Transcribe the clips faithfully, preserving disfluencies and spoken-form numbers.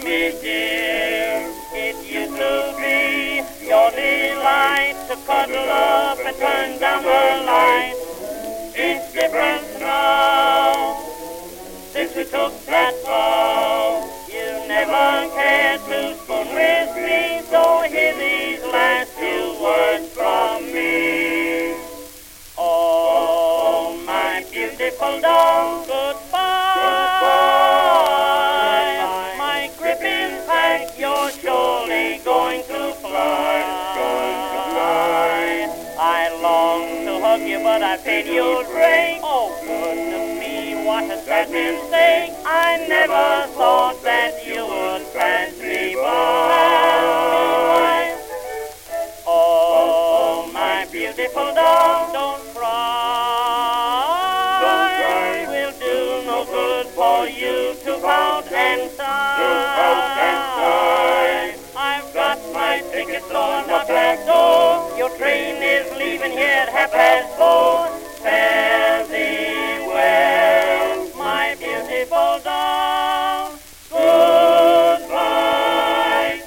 me, dear. It used to be your delight to cuddle up and turn down the light. It's different now, since we took that vow. You never cared to spoon with me, so hear these last few words from me. Oh, my beautiful doll, goodbye. Goodbye. My grip is packed, you're surely going to fly. Going to fly. I long to hug you, but I fear you'll break. Oh, goodness me, what a sad mistake. I never thought that you would pass me by. Oh, my beautiful doll, don't cry. Don't cry. Will do no good for you to pout and sigh. To pout and sigh. I've got my ticket on the back door. Your train is leaving here at half past four. Fare thee well, my beautiful doll. Goodbye.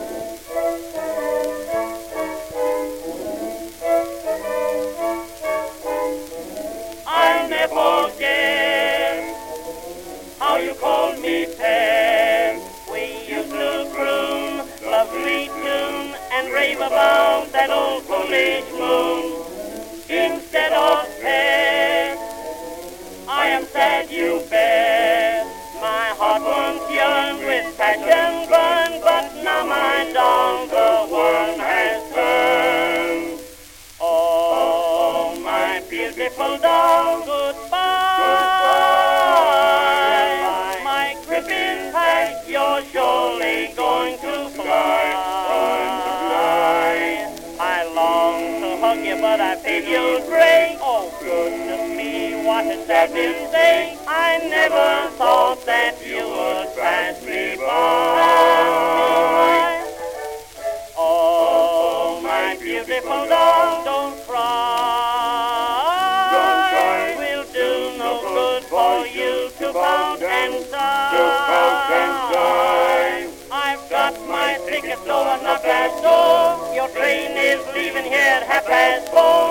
I'll never forget how you called me pet. We used to croon lovely tune and rave about that old foolish moon. Instead of pet, I am sad, you bet. My heart once yearned with passion burned, but now my doll the world has turned. Oh, my beautiful doll, goodbye. Goodbye. My grip is packed, you're surely going to fly. Going to fly. I long to hug you, but I fear you'll break. Oh, goodness me, what a sad mistake. I never thought that you would pass me by. Oh, my beautiful doll, don't cry. Don't cry. Will do no good for you to pout and sigh. To pout and sigh. I've got my ticket, so I'm not that door. Your train is leaving here at half past four.